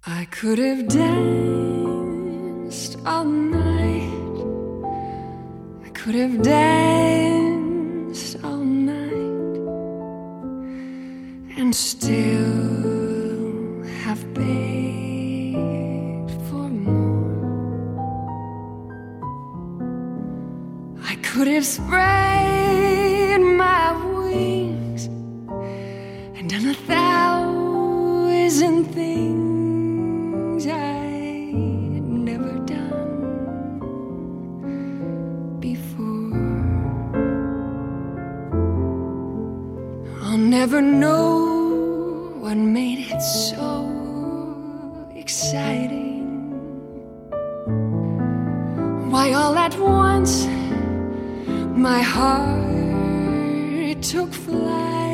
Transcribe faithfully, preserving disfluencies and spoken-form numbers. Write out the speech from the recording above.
I could have danced all night. I could have danced all night and still have begged for more. I could have spread my wings and done a thousand things I'd never done before. I'll never know what made it so exciting, why all at once my heart took flight.